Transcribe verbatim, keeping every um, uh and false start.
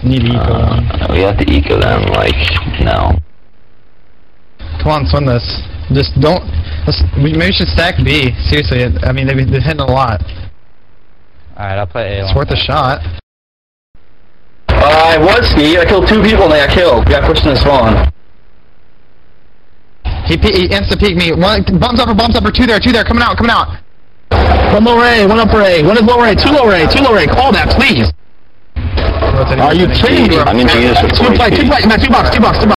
Need to eco uh, them. We have to eco them, like, no. Come on, swing this. Just don't... Let's, we maybe should stack B. Seriously, I mean, they've been hitting a lot. Alright, I'll play A. It's worth a shot. Uh, I was Steve. I killed two people and they got killed. We got pushed in the spawn. He, he insta-peeked me. One, bumps upper, bumps upper, two there, two there, coming out, coming out. One lower A, one upper A, one is lower A, two lower A, two lower A. Call that, please. Rotating, Are you rotating. kidding me? I'm in Venus with Two play, two play, Matt, two box, two box, two box.